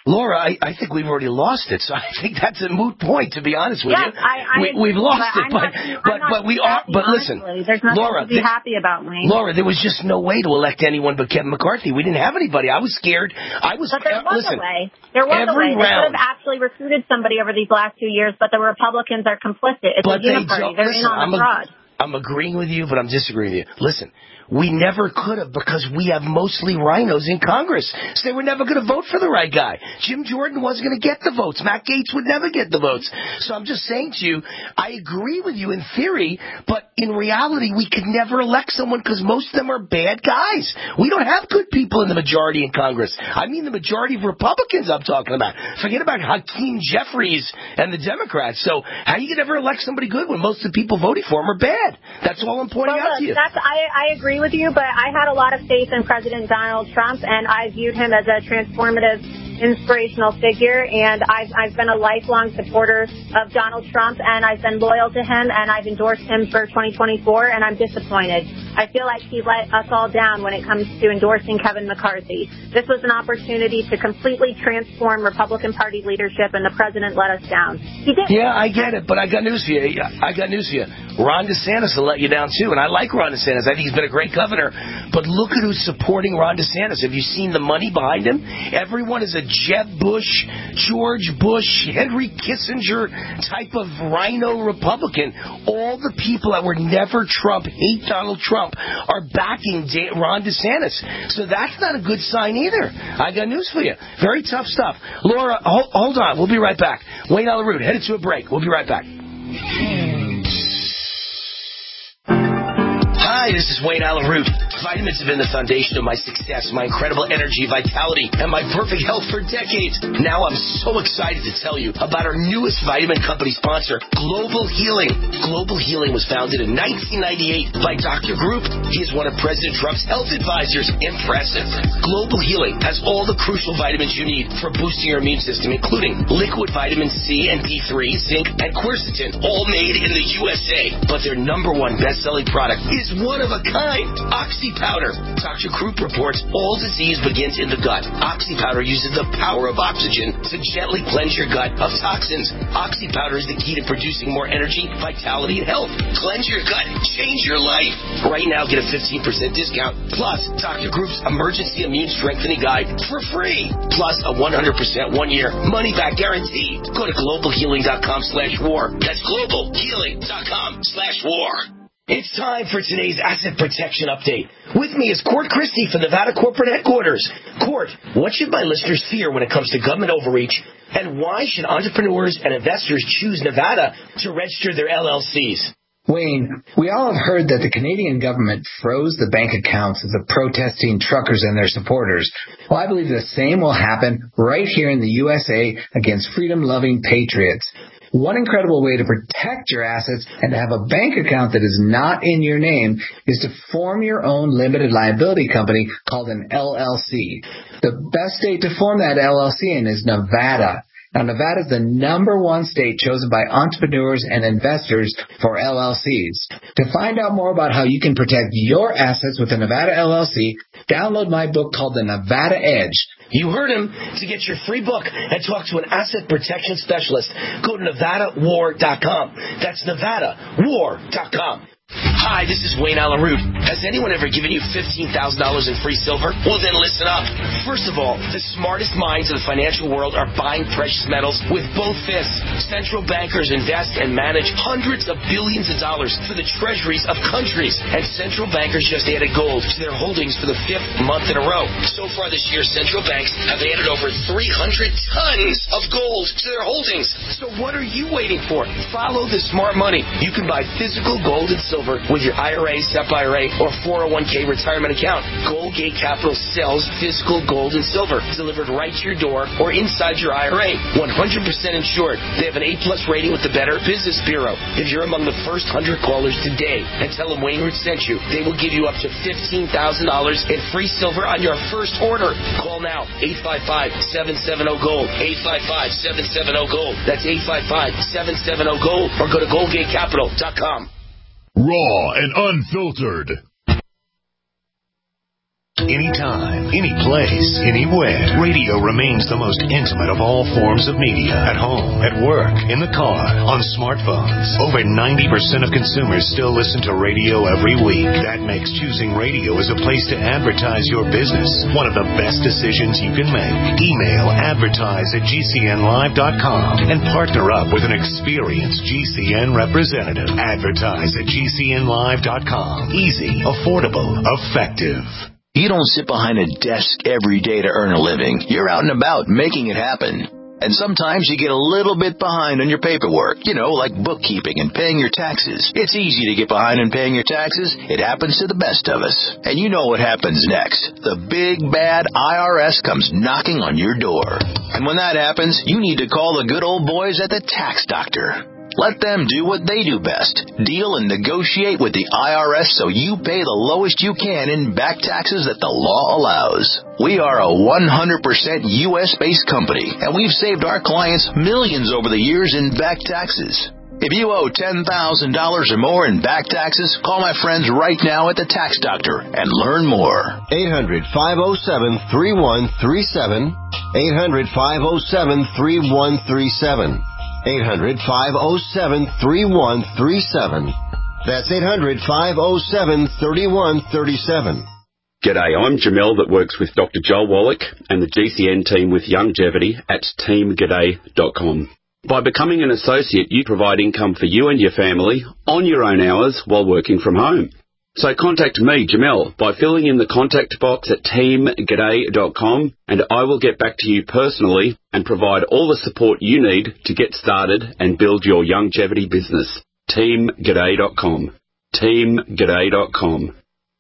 Laura, I, I think we've already lost it, so I think that's a moot point, to be honest with yes, you. I, I we, agree, we've lost but it, but, not, but, but we are, happy, but listen, honestly. There's nothing Laura, to be th- happy about, Wayne. Laura, there was just no way to elect anyone but Kevin McCarthy. We didn't have anybody. I was scared. I was, but there was listen, a way. There was a way. every They could round. have actually recruited somebody over these last two years, but the Republicans are complicit. It's But a they uniparty. don't- They're listen, in on I'm the a- fraud. I'm agreeing with you, but I'm disagreeing with you. Listen, we never could have because we have mostly rhinos in Congress. So they were never going to vote for the right guy. Jim Jordan wasn't going to get the votes. Matt Gaetz would never get the votes. So I'm just saying to you, I agree with you in theory, but in reality, we could never elect someone because most of them are bad guys. We don't have good people in the majority in Congress. I mean the majority of Republicans I'm talking about. Forget about Hakeem Jeffries and the Democrats. So how you can ever elect somebody good when most of the people voting for him are bad? That's all I'm pointing well, out look, to you. That's, I, I agree with you, but I had a lot of faith in President Donald Trump, and I viewed him as a transformative, inspirational figure, and I've, I've been a lifelong supporter of Donald Trump, and I've been loyal to him, and I've endorsed him for twenty twenty-four, and I'm disappointed. I feel like he let us all down when it comes to endorsing Kevin McCarthy. This was an opportunity to completely transform Republican Party leadership, and the president let us down. He did. Yeah, I get it, but I got news for you. I got news for you. Ron DeSantis will let you down, too, and I like Ron DeSantis. I think he's been a great governor, but look at who's supporting Ron DeSantis. Have you seen the money behind him? Everyone is a Jeb Bush, George Bush, Henry Kissinger type of rhino Republican. All the people that were never Trump, hate Donald Trump, are backing De- Ron DeSantis. So that's not a good sign either. I got news for you. Very tough stuff. Laura, hold, hold on. We'll be right back. Wayne Alaroot, headed to a break. We'll be right back. Hi, this is Wayne Alaroot. Vitamins have been the foundation of my success, my incredible energy, vitality, and my perfect health for decades. Now I'm so excited to tell you about our newest vitamin company sponsor, Global Healing. Global Healing was founded in nineteen ninety-eight by Doctor Group. He is one of President Trump's health advisors. Impressive. Global Healing has all the crucial vitamins you need for boosting your immune system, including liquid vitamin C and D three, zinc, and quercetin, all made in the U S A. But their number one best-selling product is one of a kind, Oxy Powder. Doctor Krupp reports all disease begins in the gut. Oxy Powder uses the power of oxygen to gently cleanse your gut of toxins. Oxy Powder is the key to producing more energy, vitality, and health. Cleanse your gut. Change your life. Right now, get a fifteen percent discount, plus Doctor Group's Emergency Immune Strengthening Guide for free, plus a one hundred percent one-year money-back guarantee. Go to globalhealing.com slash war. That's globalhealing.com slash war. It's time for today's Asset Protection Update. With me is Court Christie from Nevada Corporate Headquarters. Court, what should my listeners fear when it comes to government overreach, and why should entrepreneurs and investors choose Nevada to register their L L Cs? Wayne, we all have heard that the Canadian government froze the bank accounts of the protesting truckers and their supporters. Well, I believe the same will happen right here in the U S A against freedom-loving patriots. One incredible way to protect your assets and to have a bank account that is not in your name is to form your own limited liability company called an L L C. The best state to form that L L C in is Nevada. Now, Nevada is the number one state chosen by entrepreneurs and investors for L L Cs. To find out more about how you can protect your assets with a Nevada L L C, download my book called The Nevada Edge. You heard him. To get your free book and talk to an asset protection specialist, go to nevada war dot com. That's nevada war dot com. Hi, this is Wayne Alaroot. Has anyone ever given you fifteen thousand dollars in free silver? Well, then listen up. First of all, the smartest minds of the financial world are buying precious metals with both fists. Central bankers invest and manage hundreds of billions of dollars for the treasuries of countries. And central bankers just added gold to their holdings for the fifth month in a row. So far this year, central banks have added over three hundred tons of gold to their holdings. So what are you waiting for? Follow the smart money. You can buy physical gold and silver with your I R A, S E P I R A, or four oh one k retirement account. Goldgate Capital sells physical gold and silver delivered right to your door or inside your I R A. one hundred percent insured. They have an A plus rating with the Better Business Bureau. If you're among the first one hundred callers today and tell them Wayne Root sent you, they will give you up to fifteen thousand dollars in free silver on your first order. Call now, eight five five, seven seven zero, GOLD, eight five five, seven seven zero, GOLD. That's eight five five, seven seven zero, GOLD, or go to goldgate capital dot com. Raw and unfiltered. anytime, any place, anywhere. Radio remains the most intimate of all forms of media. At home, at work, in the car, on smartphones. Over ninety percent of consumers still listen to radio every week. That makes choosing radio as a place to advertise your business one of the best decisions you can make. Email advertise at G C N live dot com and partner up with an experienced G C N representative. Advertise at G C N live dot com. Easy, affordable, effective. You don't sit behind a desk every day to earn a living. You're out and about making it happen. And sometimes you get a little bit behind on your paperwork, you know, like bookkeeping and paying your taxes. It's easy to get behind in paying your taxes. It happens to the best of us. And you know what happens next. The big, bad I R S comes knocking on your door. And when that happens, you need to call the good old boys at the Tax Doctor. Let them do what they do best. Deal and negotiate with the I R S so you pay the lowest you can in back taxes that the law allows. We are a one hundred percent U S-based company, and we've saved our clients millions over the years in back taxes. If you owe ten thousand dollars or more in back taxes, call my friends right now at the Tax Doctor and learn more. eight hundred, five oh seven, three one three seven. eight hundred, five oh seven, three one three seven. eight hundred, five oh seven, three one three seven. That's eight hundred, five oh seven, three one three seven. G'day, I'm Jamel that works with Doctor Joel Wallach and the G C N team with Longevity at team g'day dot com. By becoming an associate, you provide income for you and your family on your own hours while working from home. So contact me, Jamel, by filling in the contact box at team g'day dot com, and I will get back to you personally and provide all the support you need to get started and build your longevity business. team g'day dot com. team g'day dot com.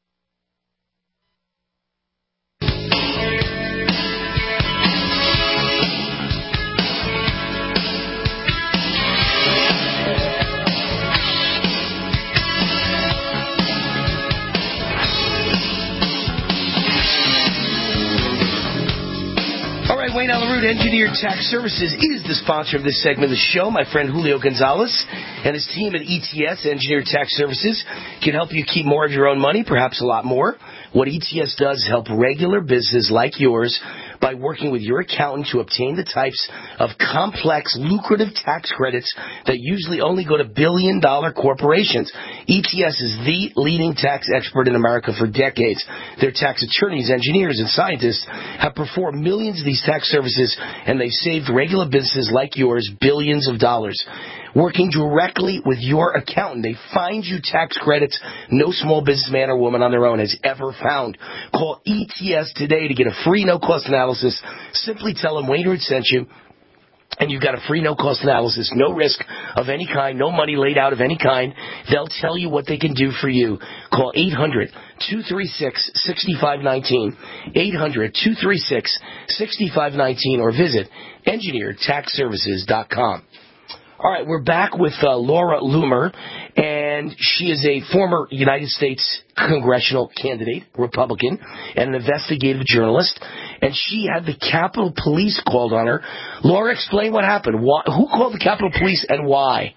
Wayne Allyn Root, Engineered Tax Services, is the sponsor of this segment of the show. My friend Julio Gonzalez and his team at E T S, Engineered Tax Services, can help you keep more of your own money, perhaps a lot more. What E T S does is help regular businesses like yours by working with your accountant to obtain the types of complex, lucrative tax credits that usually only go to billion-dollar corporations. E T S is the leading tax expert in America for decades. Their tax attorneys, engineers, and scientists have performed millions of these tax services, and they've saved regular businesses like yours billions of dollars. Working directly with your accountant, they find you tax credits no small businessman or woman on their own has ever found. Call E T S today to get a free no-cost analysis. Simply tell them Wayne Root sent you, and you've got a free no-cost analysis, no risk of any kind, no money laid out of any kind. They'll tell you what they can do for you. Call eight hundred, two three six, six five one nine, eight hundred, two three six, six five one nine, or visit engineered tax services dot com. All right, we're back with uh, Laura Loomer, and she is a former United States congressional candidate, Republican, and an investigative journalist, and she had the Capitol Police called on her. Laura, explain what happened. Why, who called the Capitol Police and why?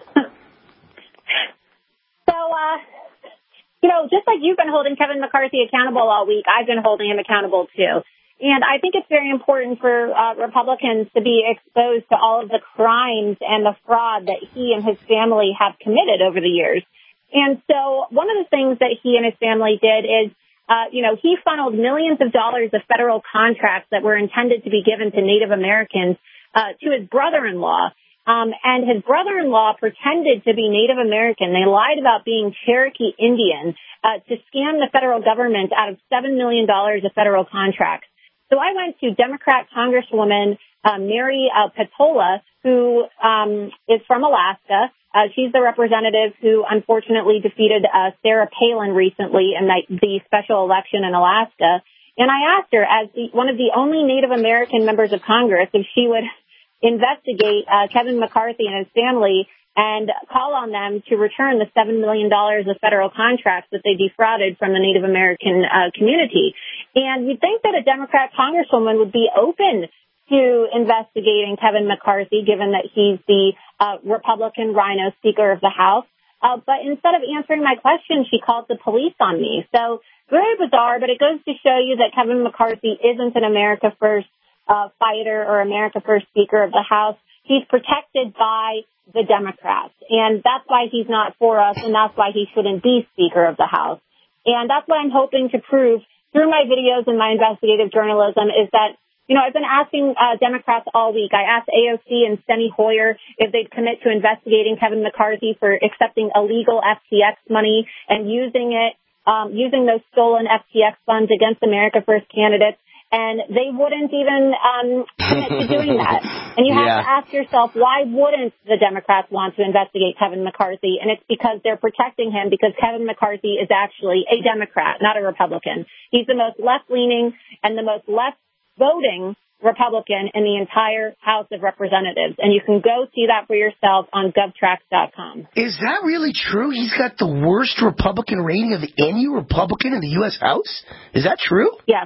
So, uh, you know, just like you've been holding Kevin McCarthy accountable all week, I've been holding him accountable too. And I think it's very important for uh, Republicans to be exposed to all of the crimes and the fraud that he and his family have committed over the years. And so one of the things that he and his family did is, uh, you know, he funneled millions of dollars of federal contracts that were intended to be given to Native Americans uh, to his brother-in-law. Um, and his brother-in-law pretended to be Native American. They lied about being Cherokee Indian uh, to scam the federal government out of seven million dollars of federal contracts. So I went to Democrat Congresswoman uh, Mary uh, Petola, who um, is from Alaska. Uh, she's the representative who unfortunately defeated uh, Sarah Palin recently in the, the special election in Alaska. And I asked her, as the, one of the only Native American members of Congress, if she would investigate uh, Kevin McCarthy and his family and call on them to return the seven million dollars of federal contracts that they defrauded from the Native American uh, community. And you'd think that a Democrat congresswoman would be open to investigating Kevin McCarthy, given that he's the uh, Republican Rhino Speaker of the House. Uh, but instead of answering my question, she called the police on me. So very bizarre, but it goes to show you that Kevin McCarthy isn't an America First uh, fighter or America First Speaker of the House. He's protected by the Democrats, and that's why he's not for us, and that's why he shouldn't be Speaker of the House. And that's what I'm hoping to prove through my videos and my investigative journalism is that, you know, I've been asking uh, Democrats all week. I asked A O C and Steny Hoyer if they'd commit to investigating Kevin McCarthy for accepting illegal F T X money and using it, um, using those stolen F T X funds against America First candidates. And they wouldn't even um, commit to doing that. And you have yeah. to ask yourself, why wouldn't the Democrats want to investigate Kevin McCarthy? And it's because they're protecting him, because Kevin McCarthy is actually a Democrat, not a Republican. He's the most left-leaning and the most left-voting Republican in the entire House of Representatives. And you can go see that for yourself on GovTrax dot com. Is that really true? He's got the worst Republican rating of any Republican in the U S House? Is that true? Yes.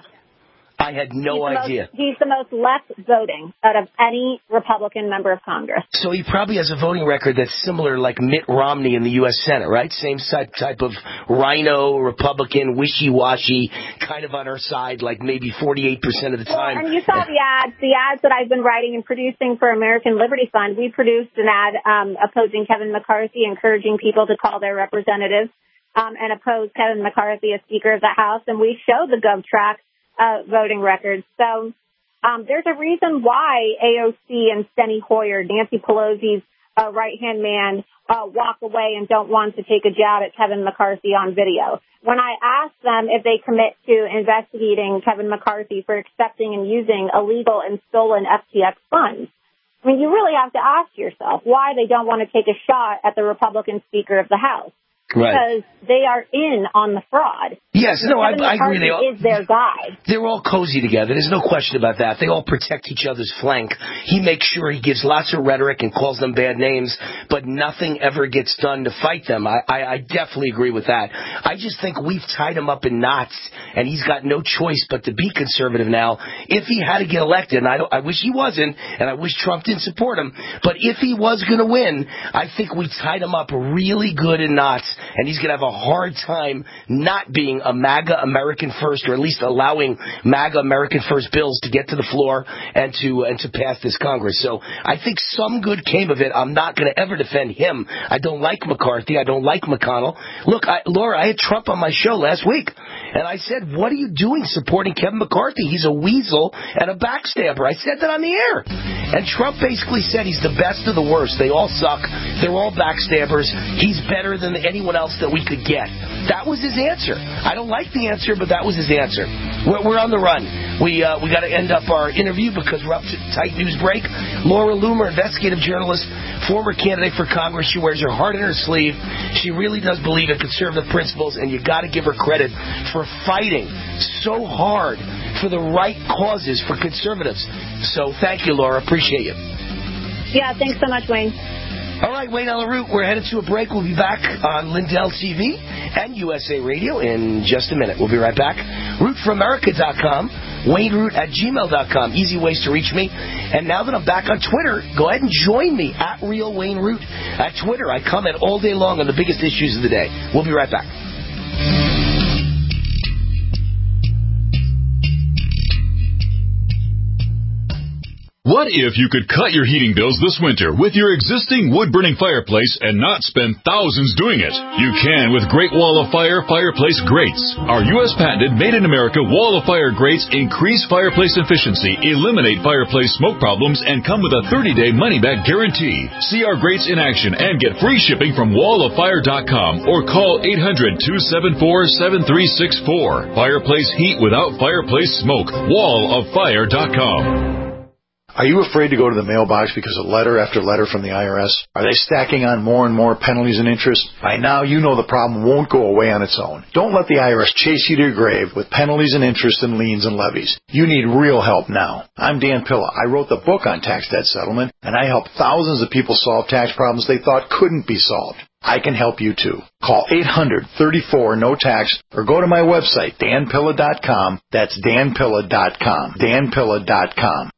I had no he's idea. Most, he's the most left voting out of any Republican member of Congress. So he probably has a voting record that's similar like Mitt Romney in the U S Senate, right? Same type, type of rhino, Republican, wishy-washy, kind of on our side, like maybe forty-eight percent of the time. Well, and you saw the ads, the ads that I've been writing and producing for American Liberty Fund. We produced an ad um, opposing Kevin McCarthy, encouraging people to call their representatives um, and oppose Kevin McCarthy as Speaker of the House. And we showed the GovTrax Uh, voting records. So um, there's a reason why A O C and Steny Hoyer, Nancy Pelosi's uh, right-hand man, uh, walk away and don't want to take a jab at Kevin McCarthy on video. When I asked them if they commit to investigating Kevin McCarthy for accepting and using illegal and stolen F T X funds, I mean, you really have to ask yourself why they don't want to take a shot at the Republican Speaker of the House. Right. Because they are in on the fraud. Yes, no, I, I agree. They all, is their guy. They're all cozy together. There's no question about that. They all protect each other's flank. He makes sure he gives lots of rhetoric and calls them bad names, but nothing ever gets done to fight them. I, I, I definitely agree with that. I just think we've tied him up in knots, and he's got no choice but to be conservative now. If he had to get elected, and I, don't, I wish he wasn't, and I wish Trump didn't support him, but if he was going to win, I think we tied him up really good in knots. And he's going to have a hard time not being a MAGA American First, or at least allowing MAGA American First bills to get to the floor and to and to pass this Congress. So I think some good came of it. I'm not going to ever defend him. I don't like McCarthy. I don't like McConnell. Look, I, Laura, I had Trump on my show last week, and I said, what are you doing supporting Kevin McCarthy? He's a weasel and a backstabber. I said that on the air. And Trump basically said he's the best of the worst. They all suck. They're all backstabbers. He's better than anyone else that we could get. That was his answer. I don't like the answer, but that was his answer. We're, we're on the run. We uh, we got to end up our interview because we're up to tight news break. Laura Loomer, investigative journalist, former candidate for Congress. She wears her heart in her sleeve. She really does believe in conservative principles, and you got to give her credit for fighting so hard for the right causes for conservatives. So thank you, Laura. Appreciate you. Yeah, thanks so much, Wayne. All right, Wayne on the Root. We're headed to a break. We'll be back on Lindell T V and U S A Radio in just a minute. We'll be right back. root for america dot com, Wayne Root at gmail dot com. Easy ways to reach me. And now that I'm back on Twitter, go ahead and join me at Real Wayne Root at Twitter. I comment all day long on the biggest issues of the day. We'll be right back. What if you could cut your heating bills this winter with your existing wood-burning fireplace and not spend thousands doing it? You can with Great Wall of Fire Fireplace Grates. Our U S patented made-in-America Wall of Fire grates increase fireplace efficiency, eliminate fireplace smoke problems, and come with a thirty-day money-back guarantee. See our grates in action and get free shipping from wall of fire dot com or call eight hundred, two seven four, seven three six four. Fireplace heat without fireplace smoke. wall of fire dot com. Are you afraid to go to the mailbox because of letter after letter from the I R S? Are they stacking on more and more penalties and interest? By now, you know the problem won't go away on its own. Don't let the I R S chase you to your grave with penalties and interest and liens and levies. You need real help now. I'm Dan Pilla. I wrote the book on tax debt settlement, and I helped thousands of people solve tax problems they thought couldn't be solved. I can help you too. Call eight hundred, thirty-four, no tax or go to my website, dan pilla dot com. That's dan pilla dot com. dan pilla dot com.